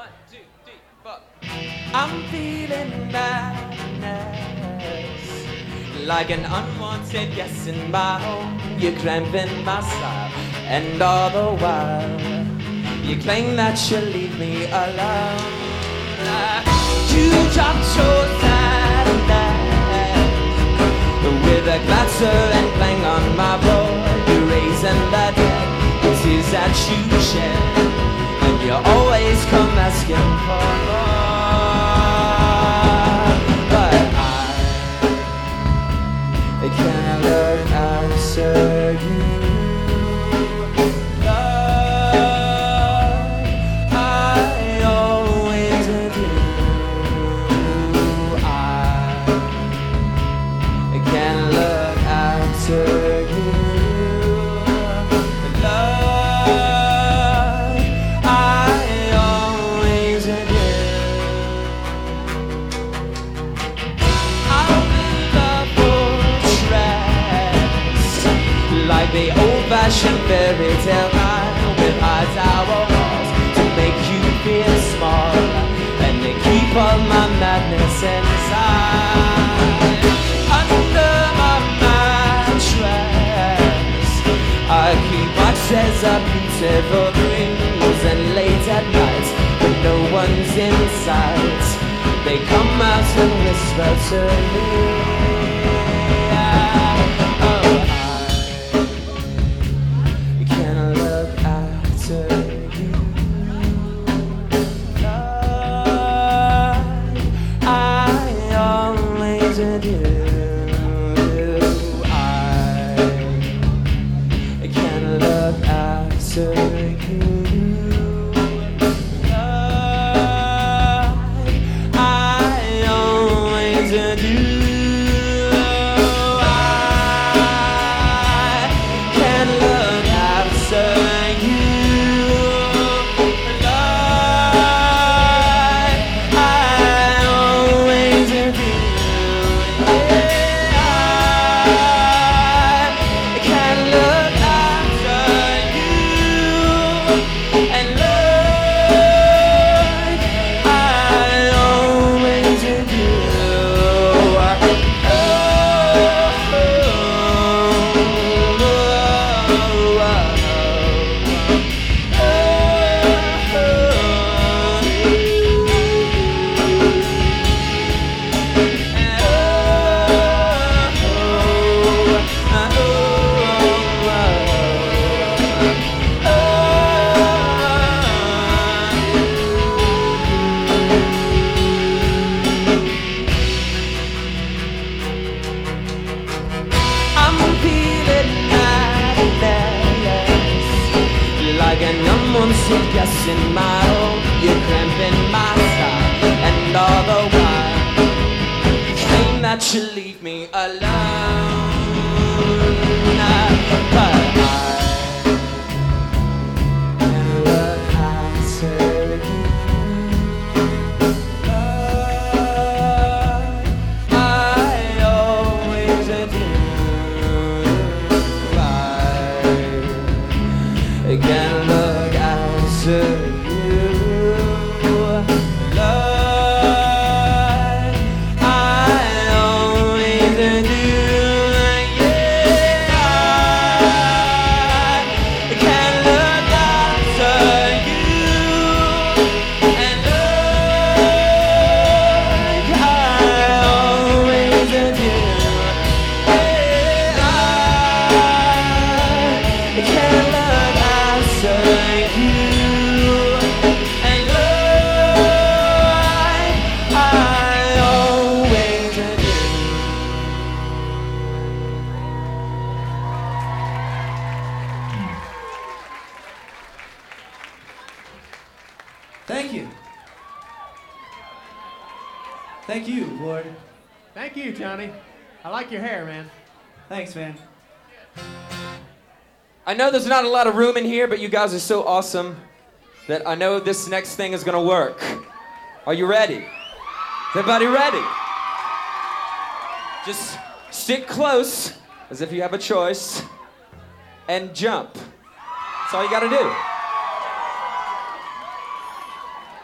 I'm feeling madness, like an unwanted guest in my home. You're cramping my style, and all the while you claim that you'll leave me alone. You dropped your sadness with a clatter and clang on my board. You're raising the dead, the tears that you shed, and you always come asking for more. I can't look after you. Love, I always do. I can't look after you. Love, I always do. Like the old-fashioned fairy tale line with high tower walls to make you feel small and to keep all my madness inside. Under my mattress I keep boxes of beautiful dreams, and late at night when no one's in sight they come out and whisper to me. Guessing my own, you're cramping my style, and all the while you claim that you leave me alone. But I can look after you. I always do. I can look after you. Thank you. Thank you, Lord. Thank you, Johnny. I like your hair, man. Thanks, man. I know there's not a lot of room in here, but you guys are so awesome that I know this next thing is gonna work. Are you ready? Is everybody ready? Just stick close, as if you have a choice, and jump. That's all you gotta do.